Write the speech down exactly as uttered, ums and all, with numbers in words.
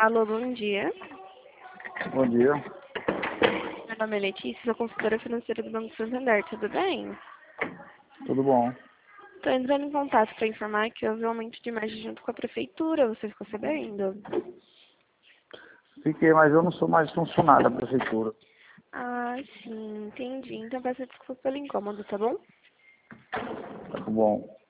Alô, bom dia. Bom dia. Meu nome é Letícia, sou consultora financeira do Banco Santander, tudo bem? Tudo bom? Estou entrando em contato para informar que houve um aumento de margem junto com a prefeitura, você ficou sabendo? Fiquei, mas eu não sou mais funcionário da prefeitura. Ah, sim, entendi. Então peço desculpa pelo incômodo, tá bom? Tá bom.